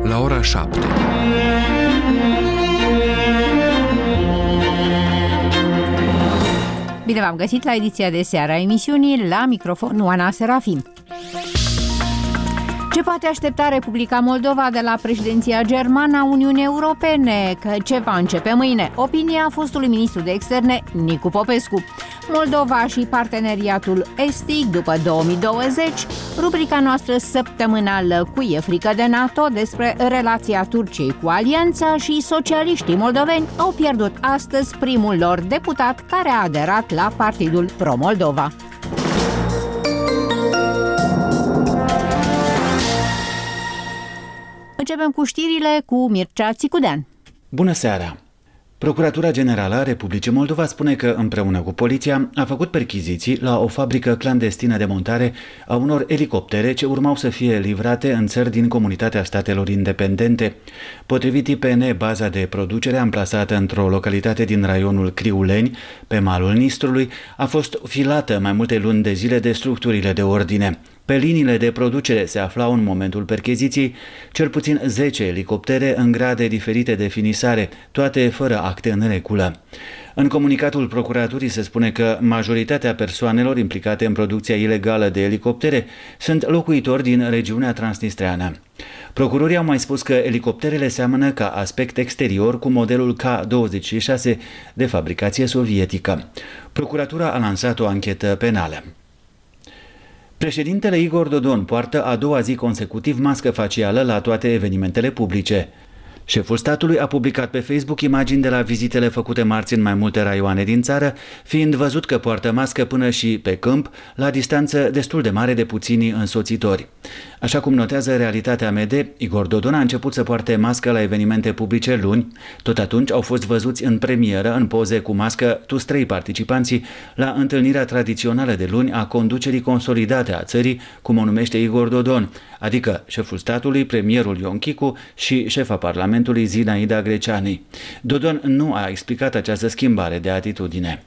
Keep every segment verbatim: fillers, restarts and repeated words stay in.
la ora șapte. Bine v-am găsit la ediția de seară a emisiunii, la microfon Oana Serafim. Ce poate aștepta Republica Moldova de la președinția germană a Uniunii Europene? Că ce va începe mâine? Opinia fostului ministru de externe Nicu Popescu. Moldova și parteneriatul estic după două mii douăzeci, rubrica noastră săptămânală Cu e frică de NATO despre relația Turciei cu alianța și socialiștii moldoveni au pierdut astăzi primul lor deputat care a aderat la Partidul Pro-Moldova. Începem cu știrile cu Mircea Țicudean. Bună seara! Procuratura Generală a Republicii Moldova spune că, împreună cu poliția, a făcut perchiziții la o fabrică clandestină de montare a unor elicoptere ce urmau să fie livrate în țări din Comunitatea Statelor Independente. Potrivit I P N, baza de producere amplasată într-o localitate din raionul Criuleni, pe malul Nistrului, a fost filată mai multe luni de zile de structurile de ordine. Pe liniile de producere se aflau în momentul percheziției cel puțin zece elicoptere în grade diferite de finisare, toate fără acte în regulă. În comunicatul procuraturii se spune că majoritatea persoanelor implicate în producția ilegală de elicoptere sunt locuitori din regiunea transnistreană. Procurorii au mai spus că elicopterele seamănă ca aspect exterior cu modelul K douăzeci și șase de fabricație sovietică. Procuratura a lansat o anchetă penală. Președintele Igor Dodon poartă a doua zi consecutiv mască facială la toate evenimentele publice. Șeful statului a publicat pe Facebook imagini de la vizitele făcute marți în mai multe raioane din țară, fiind văzut că poartă mască până și pe câmp, la distanță destul de mare de puținii însoțitori. Așa cum notează Realitatea Mede, Igor Dodon a început să poarte mască la evenimente publice luni. Tot atunci au fost văzuți în premieră, în poze cu mască, toți trei participanții la întâlnirea tradițională de luni a conducerii consolidate a țării, cum o numește Igor Dodon, adică șeful statului, premierul Ion Chicu și șefa Parlamentului Zinaida Greceani. Dodon nu a explicat această schimbare de atitudine.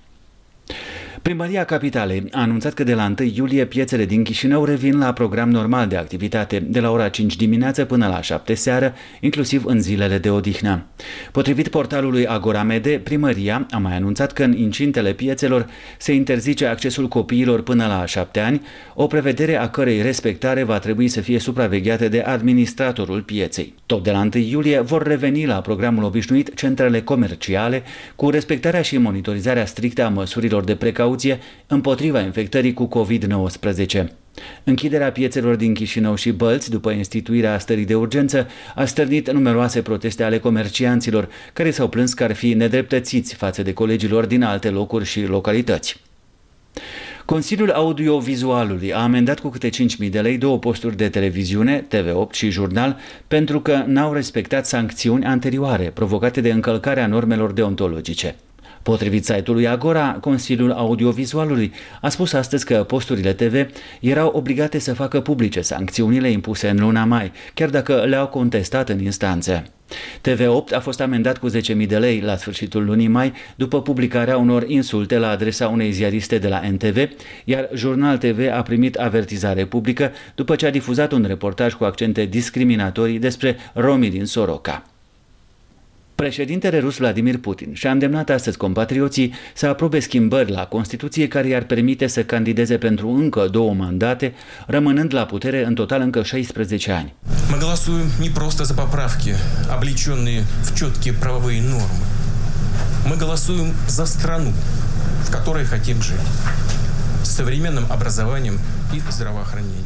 Primăria Capitalei a anunțat că de la întâi iulie piețele din Chișinău revin la program normal de activitate, de la ora cinci dimineață până la șapte seară, inclusiv în zilele de odihnă. Potrivit portalului Agora Mede, primăria a mai anunțat că în incintele piețelor se interzice accesul copiilor până la șapte ani, o prevedere a cărei respectare va trebui să fie supravegheată de administratorul pieței. Tot de la întâi iulie vor reveni la programul obișnuit centrele comerciale, cu respectarea și monitorizarea strictă a măsurilor de precauție împotriva infectării cu covid nouăsprezece. Închiderea piețelor din Chișinău și Bălți, după instituirea stării de urgență, a stârnit numeroase proteste ale comercianților, care s-au plâns că ar fi nedreptățiți față de colegilor din alte locuri și localități. Consiliul Audiovizualului a amendat cu câte cinci mii de lei două posturi de televiziune, T V opt și Jurnal, pentru că n-au respectat sancțiuni anterioare provocate de încălcarea normelor deontologice. Potrivit site-ului Agora, Consiliul Audiovizualului a spus astăzi că posturile T V erau obligate să facă publice sancțiunile impuse în luna mai, chiar dacă le-au contestat în instanță. T V opt a fost amendat cu zece mii de lei la sfârșitul lunii mai, după publicarea unor insulte la adresa unei ziariste de la N T V, iar Jurnal T V a primit avertizare publică după ce a difuzat un reportaj cu accente discriminatorii despre romii din Soroca. Președintele rus Vladimir Putin și-a îndemnat astăzi compatrioții să aprobe schimbări la Constituție care i-ar permite să candideze pentru încă două mandate, rămânând la putere în total încă șaisprezece ani. Мы голосуем не просто за поправки, облеченные в четкие правовые нормы. Мы голосуем за страну, в которой хотим жить, с современным образованием и здравоохранением.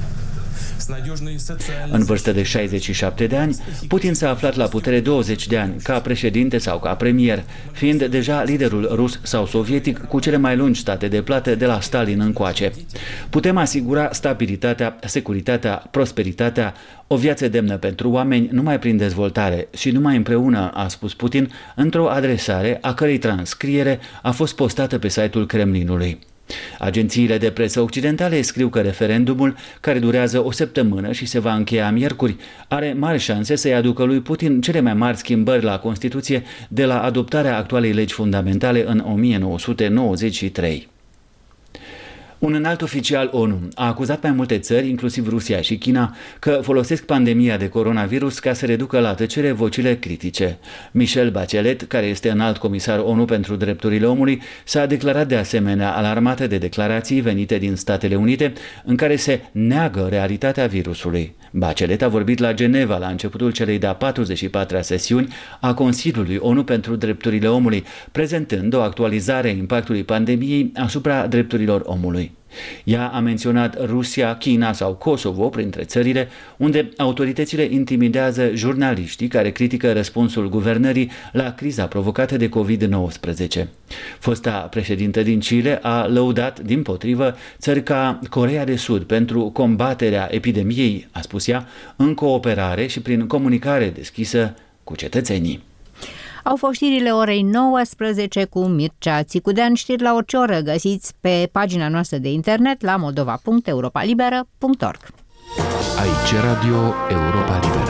În vârstă de șaizeci și șapte de ani, Putin s-a aflat la putere douăzeci de ani, ca președinte sau ca premier, fiind deja liderul rus sau sovietic cu cele mai lungi state de plată de la Stalin încoace. Putem asigura stabilitatea, securitatea, prosperitatea, o viață demnă pentru oameni numai prin dezvoltare și numai împreună, a spus Putin, într-o adresare a cărei transcriere a fost postată pe site-ul Kremlinului. Agențiile de presă occidentale scriu că referendumul, care durează o săptămână și se va încheia miercuri, are mari șanse să-i aducă lui Putin cele mai mari schimbări la Constituție de la adoptarea actualei legi fundamentale în o mie nouă sute nouăzeci și trei. Un înalt oficial ONU a acuzat mai multe țări, inclusiv Rusia și China, că folosesc pandemia de coronavirus ca să reducă la tăcere vocile critice. Michelle Bachelet, care este înalt comisar ONU pentru drepturile omului, s-a declarat de asemenea alarmată de declarații venite din Statele Unite în care se neagă realitatea virusului. Bachelet a vorbit la Geneva la începutul celei de-a patruzeci și patra sesiuni a Consiliului ONU pentru drepturile omului, prezentând o actualizare a impactului pandemiei asupra drepturilor omului. Ea a menționat Rusia, China sau Kosovo printre țările unde autoritățile intimidează jurnaliștii care critică răspunsul guvernării la criza provocată de covid nouăsprezece. Fosta președintă din Chile a lăudat, dimpotrivă, țări ca Coreea de Sud pentru combaterea epidemiei, a spus ea, în cooperare și prin comunicare deschisă cu cetățenii. Au fost știrile orei nouăsprezece cu Mircea Țicudean. Știri la orice oră găsiți pe pagina noastră de internet la moldova punct europa liberă punct org. Aici Radio Europa Liberă.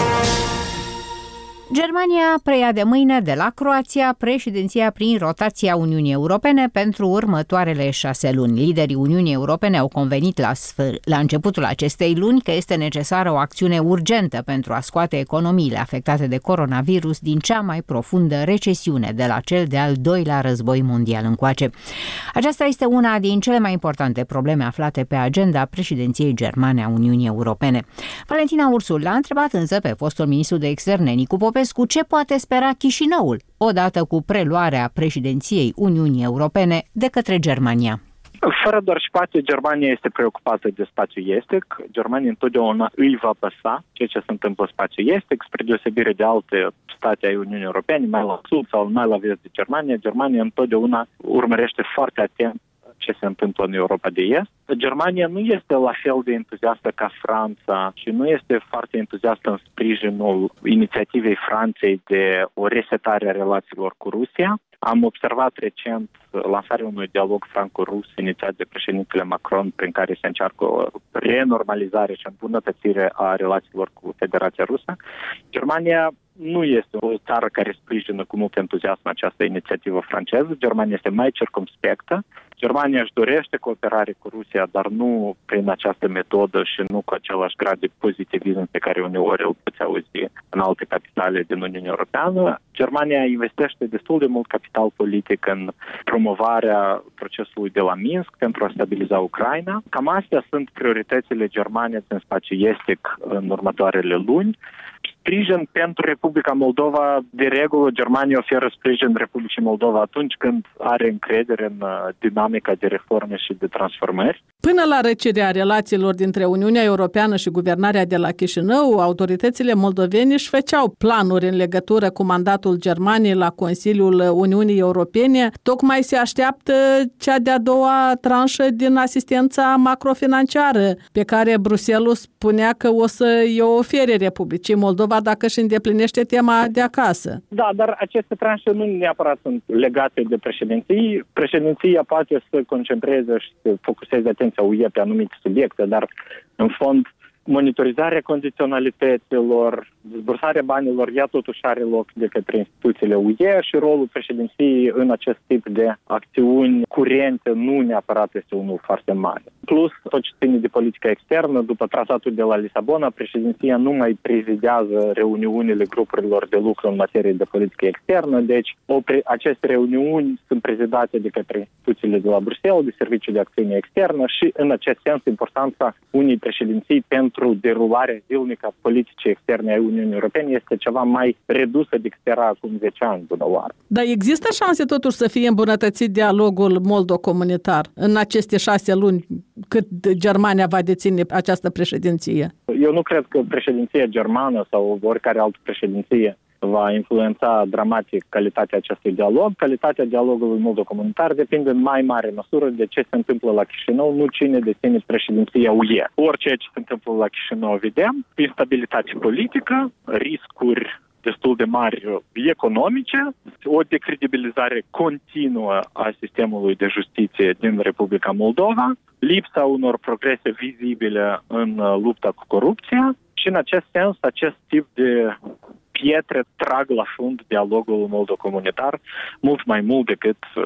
Germania preia de mâine de la Croația președinția prin rotația Uniunii Europene pentru următoarele șase luni. Liderii Uniunii Europene au convenit la, sfâr- la începutul acestei luni că este necesară o acțiune urgentă pentru a scoate economiile afectate de coronavirus din cea mai profundă recesiune de la cel de-al doilea război mondial încoace. Aceasta este una din cele mai importante probleme aflate pe agenda președinției germane a Uniunii Europene. Valentina Ursul l-a întrebat însă pe fostul ministru de externe Nicu Popescu cu ce poate spera Chișinăul odată cu preluarea președinției Uniunii Europene de către Germania. Fără doar și poate, Germania este preocupată de spațiul estic. Germania întotdeauna îi va păsa ceea ce se întâmplă în spațiul estic, spre deosebire de alte state ai Uniunii Europene, mai la sud sau mai la vest de Germania. Germania întotdeauna urmărește foarte atent ce se întâmplă în Europa de Est. Germania nu este la fel de entuziastă ca Franța și nu este foarte entuziastă în sprijinul inițiativei Franței de o resetare a relațiilor cu Rusia. Am observat recent lansarea unui dialog franco-rus inițiat de președintele Macron, prin care se încearcă o renormalizare și îmbunătățire a relațiilor cu Federația Rusă. Germania nu este o țară care sprijină cu mult entuziasm această inițiativă franceză. Germania este mai circumspectă. Germania își dorește cooperare cu Rusia, dar nu prin această metodă și nu cu același grad de pozitivism pe care uneori îl puteți auzi în alte capitale din Uniunea Europeană. Germania investește destul de mult capital politic în promovarea procesului de la Minsk pentru a stabiliza Ucraina. Cam astea sunt prioritățile Germaniei în spațiul estic în următoarele luni. Sprijin pentru Republica Moldova, de regulă, Germania oferă sprijin Republicii Moldova atunci când are încredere în dinamica de reforme și de transformări. Până la răcirea relațiilor dintre Uniunea Europeană și guvernarea de la Chișinău, autoritățile moldovene își făceau planuri în legătură cu mandatul Germaniei la Consiliul Uniunii Europene. Tocmai se așteaptă cea de-a doua tranșă din asistența macrofinanciară, pe care Bruxelles spunea că o să-i o ofere Republicii Moldova dacă își îndeplinește tema de acasă. Da, dar aceste tranșe nu neapărat sunt legate de președinții. Președinția poate să concentreze și să focuseze atenția U E pe anumite subiecte, dar în fond monitorizarea condiționalităților, dezbursarea banilor, ea totuși are loc de către instituțiile U E și rolul președinției în acest tip de acțiuni curente nu neapărat este unul foarte mare. Plus, tot ce ține de politica externă, după tratatul de la Lisabona, președinția nu mai prezidează reuniunile grupurilor de lucru în materie de politică externă, deci o pre- aceste reuniuni sunt prezidate de către instituțiile de la Bruxelles, de Serviciul de Acțiune Externă și, în acest sens, importanța unei președinții pentru derularea zilnică a politicii externe a Uniunii Europene este ceva mai redusă decât era acum zece ani până la oară. Dar există șanse totuși să fie îmbunătățit dialogul moldo-comunitar în aceste șase luni cât Germania va deține această președinție? Eu nu cred că președinția germană sau oricare altă președinție va influența dramatic calitatea acestui dialog. Calitatea dialogului moldo-comunitar depinde în mai mare măsură de ce se întâmplă la Chișinău, nu cine deține președinția U E. Orice ce se întâmplă la Chișinău vedem, instabilitate politică, riscuri destul de mari economice, o decredibilizare continuă a sistemului de justiție din Republica Moldova, lipsa unor progrese vizibile în lupta cu corupția și, în acest sens, acest tip de pietre trag la fund dialogul moldo-comunitar mult mai mult decât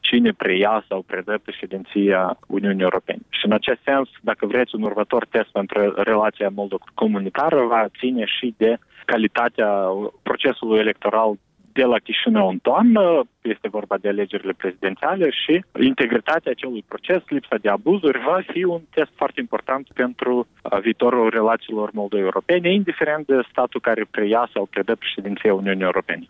cine preia sau predă președinția Uniunii Europene. Și în acest sens, dacă vreți, un următor test pentru relația moldova-comunitară va ține și de calitatea procesului electoral de la Chișinău în toamnă, este vorba de alegerile prezidențiale, și integritatea acelui proces, lipsa de abuzuri, va fi un test foarte important pentru viitorul relațiilor moldova-europene, indiferent de statul care preia sau predă președinția Uniunii Europene.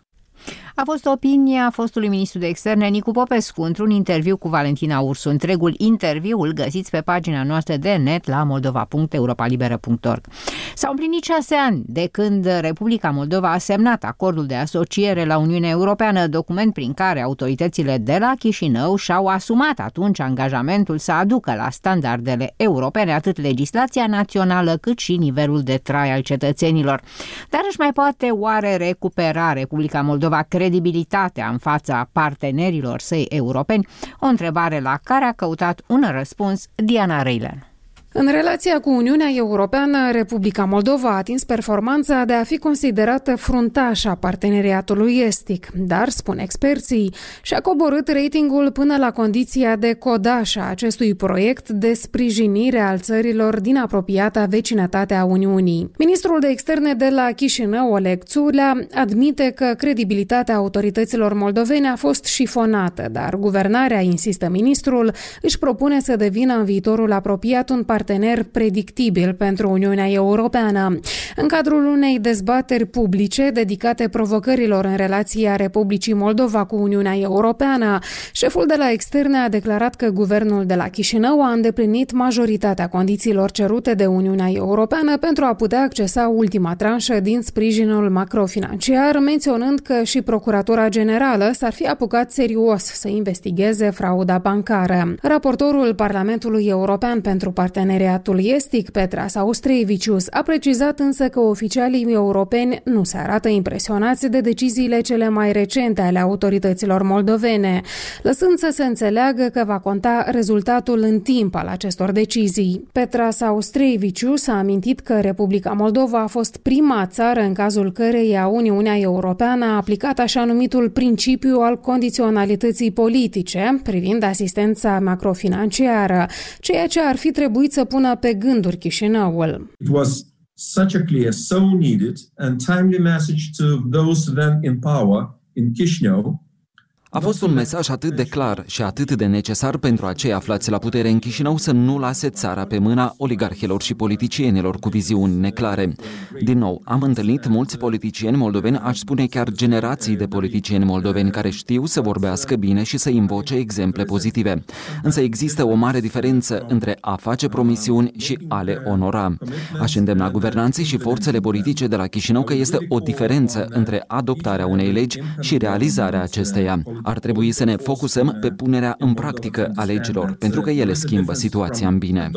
A fost opinia fostului ministru de externe Nicu Popescu într-un interviu cu Valentina Ursu. Întregul interviu îl găsiți pe pagina noastră de net la moldova punct europa liberă punct org. S-au împlinit șase ani de când Republica Moldova a semnat acordul de asociere la Uniunea Europeană, document prin care autoritățile de la Chișinău și-au asumat atunci angajamentul să aducă la standardele europene atât legislația națională cât și nivelul de trai al cetățenilor. Dar își mai poate oare recupera Republica Moldova credibilitatea în fața partenerilor săi europeni? O întrebare la care a căutat un răspuns Diana Reilen. În relația cu Uniunea Europeană, Republica Moldova a atins performanța de a fi considerată fruntașa parteneriatului estic, dar, spun experții, și-a coborât ratingul până la condiția de codaș a acestui proiect de sprijinire al țărilor din apropiata vecinătate a Uniunii. Ministrul de externe de la Chișinău, Oleg Țulea, admite că credibilitatea autorităților moldovene a fost șifonată, dar guvernarea, insistă ministrul, își propune să devină în viitorul apropiat un partener partener predictibil pentru Uniunea Europeană. În cadrul unei dezbateri publice dedicate provocărilor în relația Republicii Moldova cu Uniunea Europeană, șeful de la externe a declarat că guvernul de la Chișinău a îndeplinit majoritatea condițiilor cerute de Uniunea Europeană pentru a putea accesa ultima tranșă din sprijinul macrofinanciar, menționând că și Procuratura Generală s-ar fi apucat serios să investigheze frauda bancară. Raportorul Parlamentului European pentru Parteneriatul Estic, Petras Austrevicius, a precizat însă că oficialii europeni nu se arată impresionați de deciziile cele mai recente ale autorităților moldovene, lăsând să se înțeleagă că va conta rezultatul în timp al acestor decizii. Petras Austrevicius a amintit că Republica Moldova a fost prima țară în cazul căreia Uniunea Europeană a aplicat așa numitul principiu al condiționalității politice privind asistența macrofinanciară, ceea ce ar fi trebuit să pună pe gânduri Chișinăul. It was such a clear, so needed and timely message to those then in power in Chișinău. A fost un mesaj atât de clar și atât de necesar pentru acei aflați la putere în Chișinău să nu lase țara pe mâna oligarhilor și politicienilor cu viziuni neclare. Din nou, am întâlnit mulți politicieni moldoveni, aș spune chiar generații de politicieni moldoveni care știu să vorbească bine și să invoce exemple pozitive. Însă există o mare diferență între a face promisiuni și a le onora. Aș îndemna guvernanții și forțele politice de la Chișinău că este o diferență între adoptarea unei legi și realizarea acesteia. Ar trebui să ne focusăm pe punerea în practică a legilor, pentru că ele schimbă situația în bine.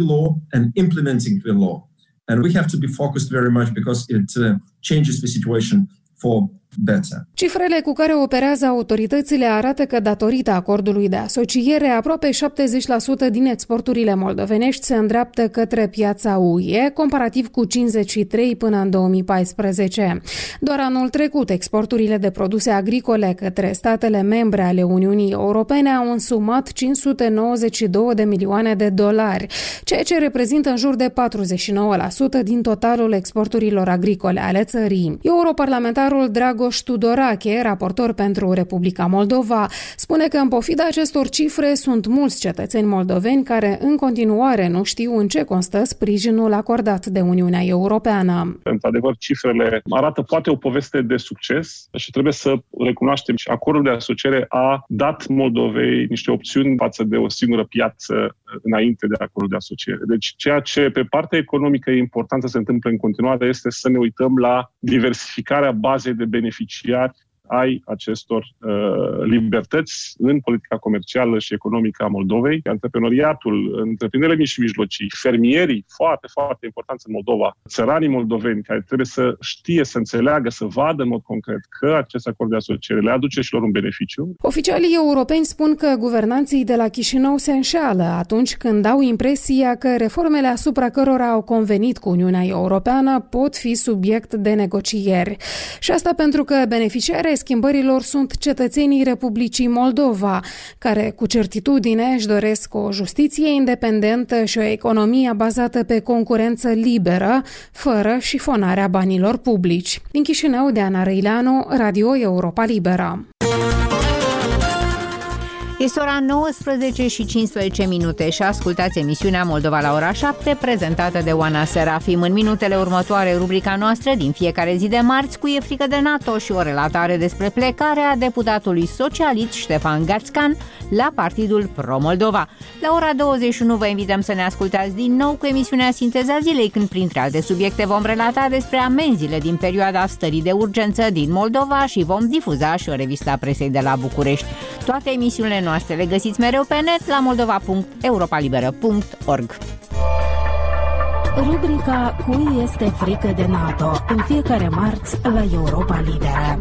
Cifrele cu care operează autoritățile arată că, datorită acordului de asociere, aproape șaptezeci la sută din exporturile moldovenești se îndreaptă către piața U E, comparativ cu cincizeci și trei la sută până în două mii paisprezece. Doar anul trecut, exporturile de produse agricole către statele membre ale Uniunii Europene au însumat cinci sute nouăzeci și două de milioane de dolari, ceea ce reprezintă în jur de patruzeci și nouă la sută din totalul exporturilor agricole ale țării. Europarlamentarul Dragoș Tudorache, raportor pentru Republica Moldova, spune că în pofida acestor cifre sunt mulți cetățeni moldoveni care în continuare nu știu în ce constă sprijinul acordat de Uniunea Europeană. Într-adevăr, cifrele arată poate o poveste de succes și trebuie să recunoaștem și acordul de asociere a dat Moldovei niște opțiuni față de o singură piață înainte de acordul de asociere. Deci ceea ce pe partea economică e important să se întâmple în continuare este să ne uităm la diversificarea bazei de beneficiari ai acestor uh, libertăți în politica comercială și economică a Moldovei. Antreprenoriatul, întreprinderile mici și mijlocii, fermierii, foarte, foarte importanți în Moldova, țăranii moldoveni care trebuie să știe, să înțeleagă, să vadă în mod concret că acest acord de asociere le aduce și lor un beneficiu. Oficialii europeni spun că guvernanții de la Chișinău se înșeală atunci când au impresia că reformele asupra cărora au convenit cu Uniunea Europeană pot fi subiect de negocieri. Și asta pentru că beneficiarii schimbărilor sunt cetățenii Republicii Moldova, care cu certitudine își doresc o justiție independentă și o economie bazată pe concurență liberă, fără șifonarea banilor publici. Din Chișinău, Deana Răileanu, Radio Europa Liberă. Este ora nouăsprezece și cincisprezece minute și ascultați emisiunea Moldova la ora șapte, prezentată de Oana Serafim. În minutele următoare, rubrica noastră din fiecare zi de marți, cu E frică de NATO și o relatare despre plecarea deputatului socialist Ștefan Gațcan la Partidul Pro-Moldova. La ora douăzeci și unu vă invităm să ne ascultați din nou cu emisiunea Sinteza Zilei, când printre alte subiecte vom relata despre amenziile din perioada stării de urgență din Moldova și vom difuza și o revistă a presei de la București. Toate emisiunile noastre le găsiți mereu pe net la moldova punct europa liberă punct org. Rubrica Cui este frică de NATO, în fiecare marți la Europa Liberă.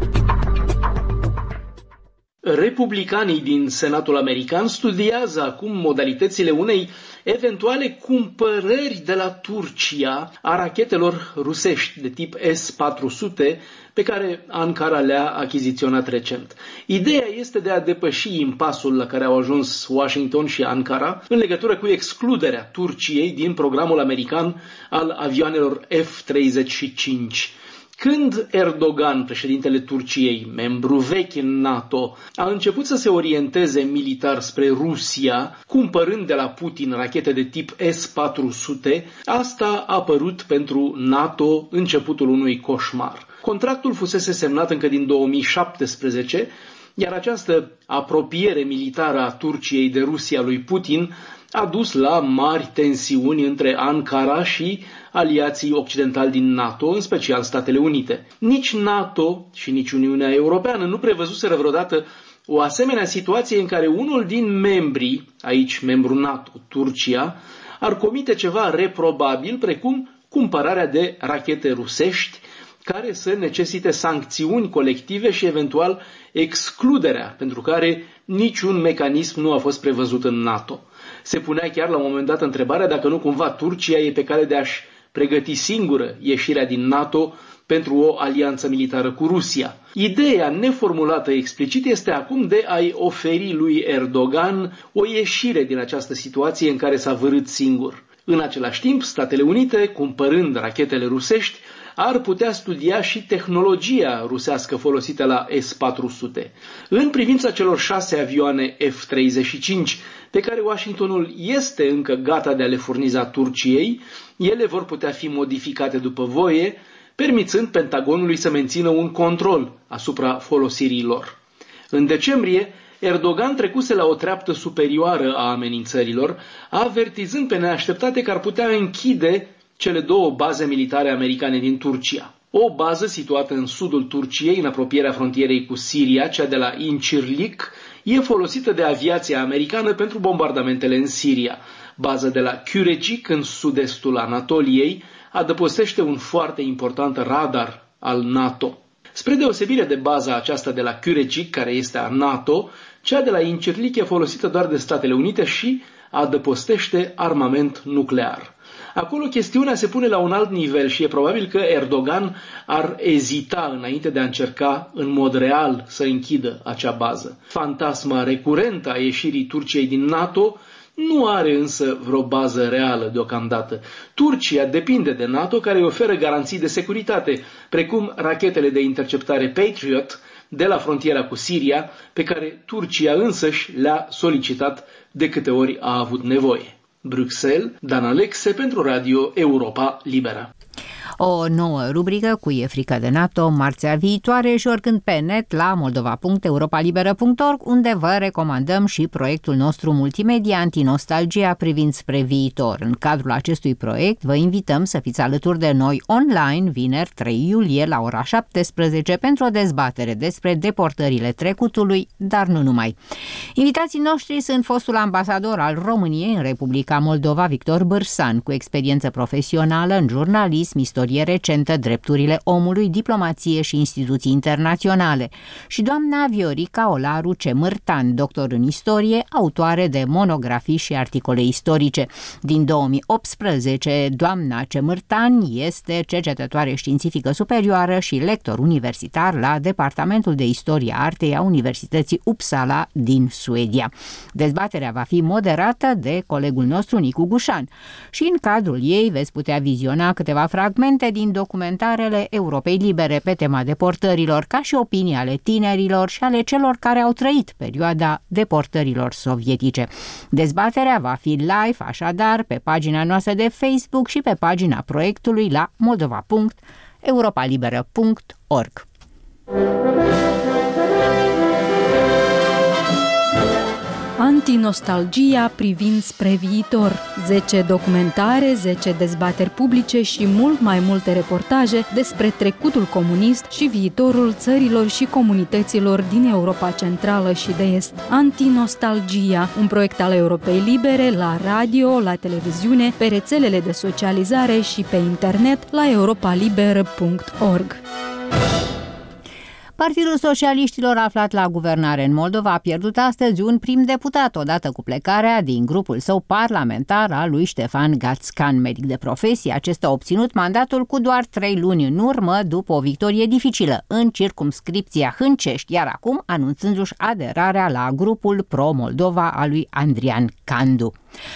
Republicanii din Senatul American studiază acum modalitățile unei eventuale cumpărări de la Turcia a rachetelor rusești de tip S patru sute pe care Ankara le-a achiziționat recent. Ideea este de a depăși impasul la care au ajuns Washington și Ankara în legătură cu excluderea Turciei din programul american al avioanelor F treizeci și cinci. Când Erdogan, președintele Turciei, membru vechi în NATO, a început să se orienteze militar spre Rusia, cumpărând de la Putin rachete de tip S patru sute, asta a părut pentru NATO începutul unui coșmar. Contractul fusese semnat încă din două mii șaptesprezece, iar această apropiere militară a Turciei de Rusia lui Putin a dus la mari tensiuni între Ankara și aliații occidentali din NATO, în special Statele Unite. Nici NATO și nici Uniunea Europeană nu prevăzuseră vreodată o asemenea situație în care unul din membrii, aici membru NATO, Turcia, ar comite ceva reprobabil, precum cumpărarea de rachete rusești, care să necesite sancțiuni colective și eventual excluderea, pentru care niciun mecanism nu a fost prevăzut în NATO. Se punea chiar la un moment dat întrebarea dacă nu cumva Turcia e pe cale de a-și pregăti singură ieșirea din NATO pentru o alianță militară cu Rusia. Ideea neformulată explicit este acum de a-i oferi lui Erdogan o ieșire din această situație în care s-a vârât singur. În același timp, Statele Unite, cumpărând rachetele rusești, ar putea studia și tehnologia rusească folosită la S patru sute. În privința celor șase avioane F treizeci și cinci, pe care Washingtonul este încă gata de a le furniza Turciei, ele vor putea fi modificate după voie, permițând Pentagonului să mențină un control asupra folosirii lor. În decembrie, Erdogan trecuse la o treaptă superioară a amenințărilor, avertizând pe neașteptate că ar putea închide cele două baze militare americane din Turcia. O bază situată în sudul Turciei, în apropierea frontierei cu Siria, cea de la Incirlik, e folosită de aviația americană pentru bombardamentele în Siria. Baza de la Kürecik, în sud-estul Anatoliei, adăpostește un foarte important radar al NATO. Spre deosebire de baza aceasta de la Kürecik, care este a NATO, cea de la Incirlik e folosită doar de Statele Unite și adăpostește armament nuclear. Acolo chestiunea se pune la un alt nivel și e probabil că Erdogan ar ezita înainte de a încerca în mod real să închidă acea bază. Fantasma recurentă a ieșirii Turciei din NATO nu are însă vreo bază reală deocamdată. Turcia depinde de NATO, care îi oferă garanții de securitate, precum rachetele de interceptare Patriot de la frontiera cu Siria, pe care Turcia însăși le-a solicitat de câte ori a avut nevoie. Bruxelles, Dan Alexe pentru Radio Europa Liberă. O nouă rubrică cu E frică de NATO, marțea viitoare și oricând pe net la moldova punct europa liberă punct org, unde vă recomandăm și proiectul nostru multimedia Antinostalgia privind spre viitor. În cadrul acestui proiect vă invităm să fiți alături de noi online vineri trei iulie la ora șaptesprezece pentru o dezbatere despre deportările trecutului, dar nu numai. Invitații noștri sunt fostul ambasador al României în Republica Moldova, Victor Bârsan, cu experiență profesională în jurnalism, istorie istorie recentă, drepturile omului, diplomație și instituții internaționale, și doamna Viorica Olaru Cemârtan, doctor în istorie, autoare de monografii și articole istorice. Din două mii optsprezece, doamna Cemârtan este cercetătoare științifică superioară și lector universitar la Departamentul de Istorie a Artei a Universității Uppsala din Suedia. Dezbaterea va fi moderată de colegul nostru Nicu Gușan și în cadrul ei veți putea viziona câteva fragmente din documentarele Europei Libere pe tema deportărilor, ca și opinii ale tinerilor și ale celor care au trăit perioada deportărilor sovietice. Dezbaterea va fi live, așadar, pe pagina noastră de Facebook și pe pagina proiectului la moldova punct europalibera punct org. Antinostalgia privind spre viitor. zece documentare, zece dezbateri publice și mult mai multe reportaje despre trecutul comunist și viitorul țărilor și comunităților din Europa Centrală și de Est. Antinostalgia, un proiect al Europei Libere la radio, la televiziune, pe rețelele de socializare și pe internet la europalibera punct org. Partidul Socialiștilor aflat la guvernare în Moldova a pierdut astăzi un prim deputat odată cu plecarea din grupul său parlamentar al lui Ștefan Gațcan, medic de profesie. Acesta a obținut mandatul cu doar trei luni în urmă, după o victorie dificilă în circumscripția Hâncești, iar acum anunțându-și aderarea la grupul pro-Moldova al lui Andrian Candu.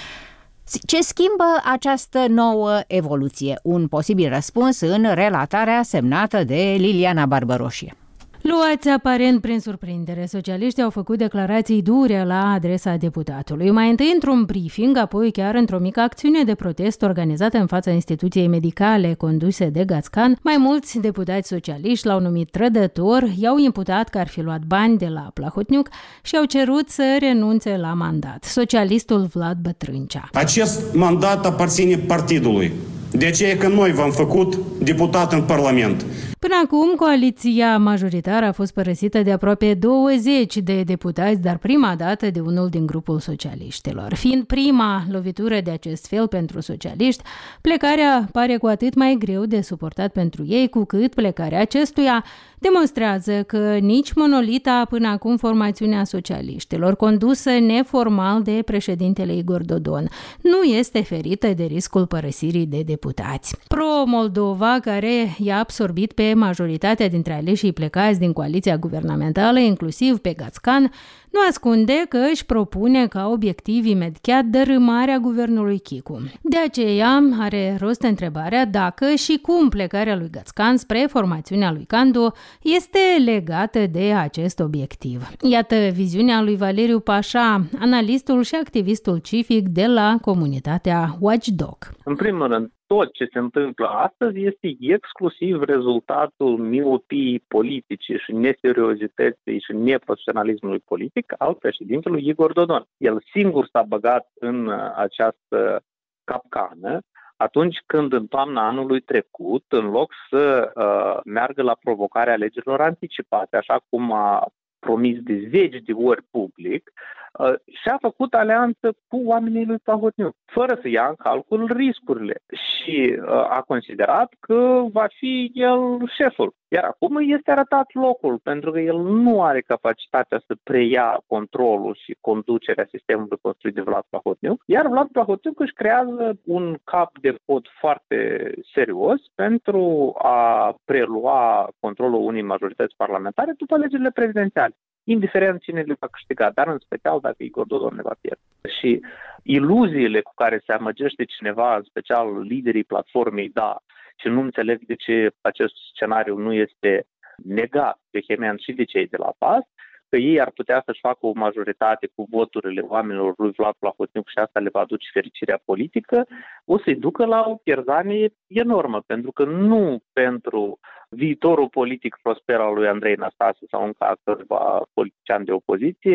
Ce schimbă această nouă evoluție? Un posibil răspuns în relatarea semnată de Liliana Barbăroșie. Luați aparent prin surprindere, socialiștii au făcut declarații dure la adresa deputatului. Mai întâi într-un briefing, apoi chiar într-o mică acțiune de protest organizată în fața instituției medicale conduse de Gațcan. Mai mulți deputați socialiști l-au numit trădător, i-au imputat că ar fi luat bani de la Plahotniuc și au cerut să renunțe la mandat. Socialistul Vlad Bătrâncea. Acest mandat aparține partidului. De aceea că noi v-am făcut deputat în Parlament. Până acum, coaliția majoritară a fost părăsită de aproape douăzeci de deputați, dar prima dată de unul din grupul socialiștilor. Fiind prima lovitură de acest fel pentru socialiști, plecarea pare cu atât mai greu de suportat pentru ei, cu cât plecarea acestuia demonstrează că nici monolita până acum formațiunea socialiștilor, condusă neformal de președintele Igor Dodon, nu este ferită de riscul părăsirii de deputați. Pro-Moldova, care i-a absorbit pe majoritatea dintre aleșii plecați din coaliția guvernamentală, inclusiv pe Gațcan, nu ascunde că își propune ca obiectiv imediat dărâmarea guvernului Chicu. De aceea are rost întrebarea dacă și cum plecarea lui Gațcan spre formațiunea lui Candu este legată de acest obiectiv. Iată viziunea lui Valeriu Pașa, analistul și activistul civic de la comunitatea Watchdog. În primul rând, tot ce se întâmplă astăzi este exclusiv rezultatul miopiei politice și neseriozității și neprofesionalismului politic al președintelui Igor Dodon. El singur s-a băgat în această capcană atunci când în toamna anului trecut, în loc să uh, meargă la provocarea alegerilor anticipate, așa cum a promis de zeci de ori public, uh, și-a făcut alianță cu oamenii lui Plahotniuc, fără să ia în calcul riscurile și uh, a considerat că va fi el șeful. Iar acum este arătat locul, pentru că el nu are capacitatea să preia controlul și conducerea sistemului construit de Vlad Plahotniuc, iar Vlad Plahotniuc își creează un cap de pod foarte serios pentru a prelua controlul unei majorități parlamentare după alegerile prezidențiale, indiferent cine le va câștiga, dar în special dacă Igor Dodon le va pierde. Și iluziile cu care se amăgește cineva, în special liderii platformei, da, și nu înțeleg de ce acest scenariu nu este negat vehement și de cei de la P A S, că ei ar putea să-și facă o majoritate cu voturile oamenilor lui Vlad Plahotniuc și asta le va aduce fericirea politică, o să-i ducă la o pierzanie enormă, pentru că nu pentru viitorul politic prosper al lui Andrei Năstase sau încă câțiva politiciani de opoziție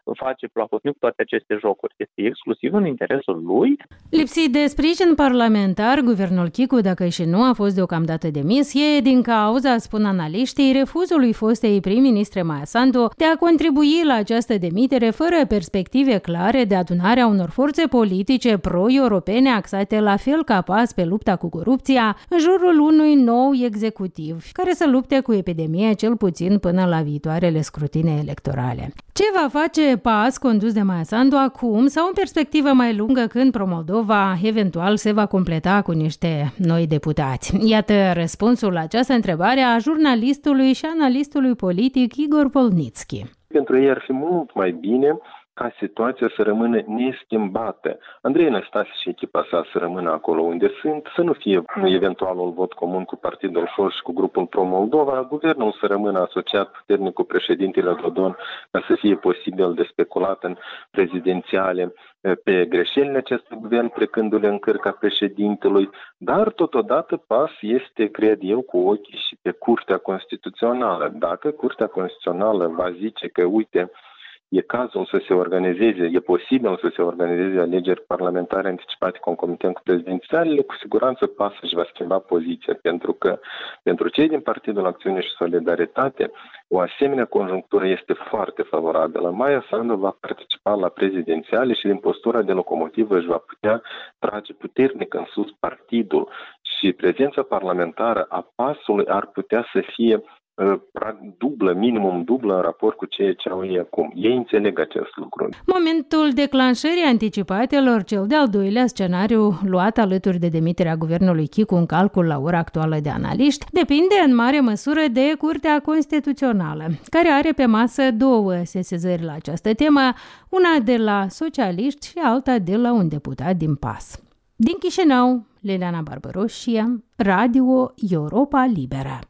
face Plahotniuc toate aceste jocuri. Este exclusiv în interesul lui. Lipsit de sprijin parlamentar, guvernul Chicu, dacă și nu a fost deocamdată demis, e din cauza, spun analiștii, refuzului fostei prim-ministre Maia Sandu de a contribui la această demitere fără perspective clare de adunarea unor forțe politice pro-europene axate la fel ca pas pe lupta cu corupția în jurul unui nou executiv care să lupte cu epidemie cel puțin până la viitoarele scrutine electorale. Ce va face PAS condus de Maia Sandu acum sau în perspectivă mai lungă când Pro-Moldova eventual se va completa cu niște noi deputați? Iată răspunsul la această întrebare a jurnalistului și analistului politic Igor Volnitski. Pentru ei ar fi mult mai bine ca situația să rămână neschimbată. Andrei Năstase și echipa sa să rămână acolo unde sunt, să nu fie eventualul vot comun cu Partidul Șor și cu grupul Pro-Moldova, guvernul să rămână asociat puternic cu președintele Dodon ca să fie posibil de speculat în prezidențiale pe greșelile acestui guvern, plecându-le în cărca președintelui, dar totodată PAS este, cred eu, cu ochii și pe Curtea Constituțională. Dacă Curtea Constituțională va zice că, uite, e cazul să se organizeze, e posibil să se organizeze alegeri parlamentare anticipate concomitent cu prezidențialele, cu siguranță PAS își va schimba poziția, pentru că pentru cei din Partidul Acțiune și Solidaritate o asemenea conjunctură este foarte favorabilă. Maia Sandu va participa la prezidențiale și din postura de locomotivă își va putea trage puternic în sus partidul și prezența parlamentară a PAS-ului ar putea să fie dublă, minimum dublă în raport cu ceea ce au ei acum. Ei înțeleg acest lucru. Momentul declanșării anticipatelor, cel de-al doilea scenariu luat alături de demiterea guvernului Chicu în calcul la ora actuală de analiști, depinde în mare măsură de Curtea Constituțională, care are pe masă două sesizări la această temă, una de la socialiști și alta de la un deputat din PAS. Din Chișinău, Liliana Barbaroșia, Radio Europa Liberă.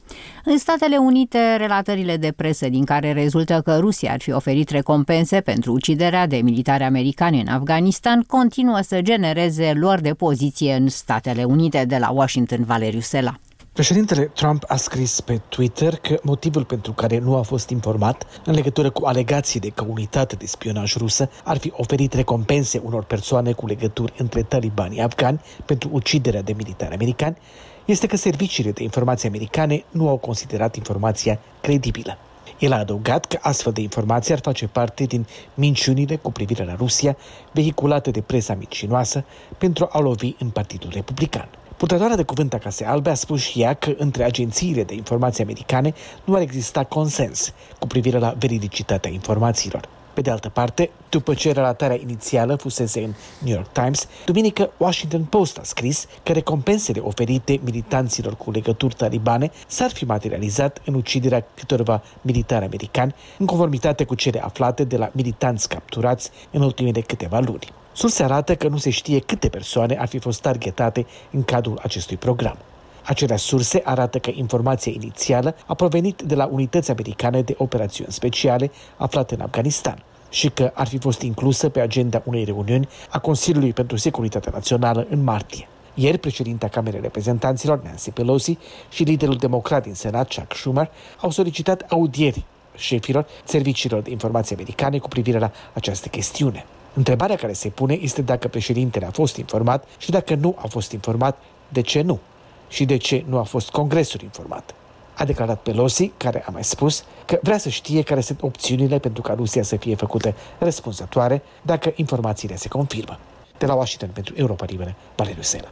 În Statele Unite, relatările de presă din care rezultă că Rusia ar fi oferit recompense pentru uciderea de militari americani în Afganistan continuă să genereze luări de poziție în Statele Unite. De la Washington, Valeriu Sela. Președintele Trump a scris pe Twitter că motivul pentru care nu a fost informat în legătură cu alegații de că unitate de spionaj rusă ar fi oferit recompense unor persoane cu legături între talibanii afgani pentru uciderea de militari americani este că serviciile de informații americane nu au considerat informația credibilă. El a adăugat că astfel de informații ar face parte din minciunile cu privire la Rusia vehiculate de presa mincinoasă pentru a lovi în Partidul Republican. Purtătoarea de cuvânt a Casei Albe a spus și ea că între agențiile de informații americane nu ar exista consens cu privire la veridicitatea informațiilor. Pe de altă parte, după ce relatarea inițială fusese în New York Times, duminică Washington Post a scris că recompensele oferite militanților cu legături talibane s-ar fi materializat în uciderea câtorva militari americani, în conformitate cu cele aflate de la militanți capturați în ultimele câteva luni. Surse arată că nu se știe câte persoane ar fi fost targetate în cadrul acestui program. Aceleași surse arată că informația inițială a provenit de la unități americane de operațiuni speciale aflate în Afganistan și că ar fi fost inclusă pe agenda unei reuniuni a Consiliului pentru Securitatea Națională în martie. Ieri, președinta Camerei Reprezentanților, Nancy Pelosi, și liderul democrat din Senat, Chuck Schumer, au solicitat audieri șefilor serviciilor de informații americane cu privire la această chestiune. Întrebarea care se pune este dacă președintele a fost informat și dacă nu a fost informat, de ce nu? Și de ce nu a fost Congresul informat. A declarat Pelosi, care a mai spus că vrea să știe care sunt opțiunile pentru ca Rusia să fie făcută răspunzătoare dacă informațiile se confirmă. De la Washington pentru Europa Liberă, Valeriu Sela.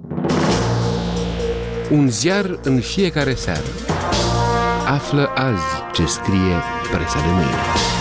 Un ziar în fiecare seară. Află azi ce scrie presa de mâine.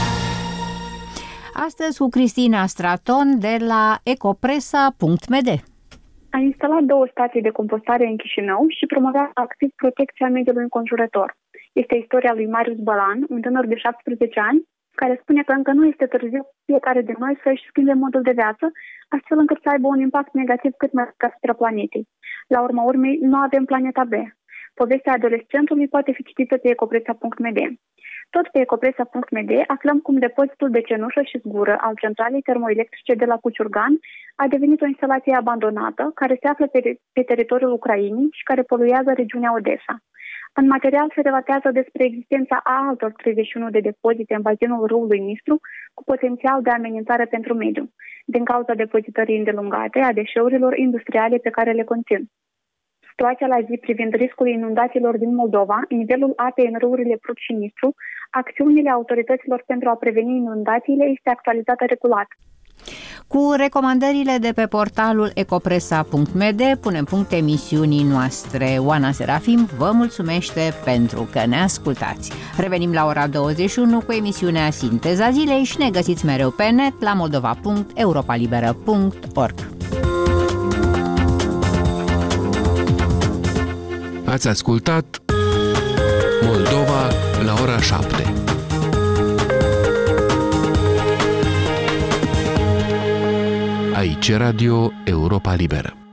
Astăzi cu Cristina Straton de la ecopresa punct m d. A instalat două stații de compostare în Chișinău și promovează activ protecția mediului înconjurător. Este istoria lui Marius Bălan, un tânăr de șaptesprezece ani, care spune că încă nu este târziu fiecare de noi să-și schimbe modul de viață, astfel încât să aibă un impact negativ cât mai mic asupra planetei. La urma urmei, nu avem planeta B. Povestea adolescentului poate fi citită pe ecopresa punct m d. Tot pe ecopresa punct m d aflăm cum depozitul de cenușă și zgură al centralei termoelectrice de la Cuciurgan a devenit o instalație abandonată care se află pe, pe teritoriul Ucrainei și care poluează regiunea Odessa. În material se relatează despre existența a altor treizeci și unu de depozite în bazinul râului Nistru cu potențial de amenințare pentru mediu, din cauza depozitării îndelungate a deșeurilor industriale pe care le conțin. Situația la zi privind riscul inundațiilor din Moldova, nivelul apei în râurile Prut și Nistru, acțiunile autorităților pentru a preveni inundațiile este actualizată regulat. Cu recomandările de pe portalul ecopresa punct m d punem punct emisiunii noastre. Oana Serafim vă mulțumește pentru că ne ascultați. Revenim la ora douăzeci și unu cu emisiunea Sinteza Zilei și ne găsiți mereu pe net la moldova punct europa liberă punct org. Ați ascultat Moldova la ora șapte. Aici Radio Europa Liberă.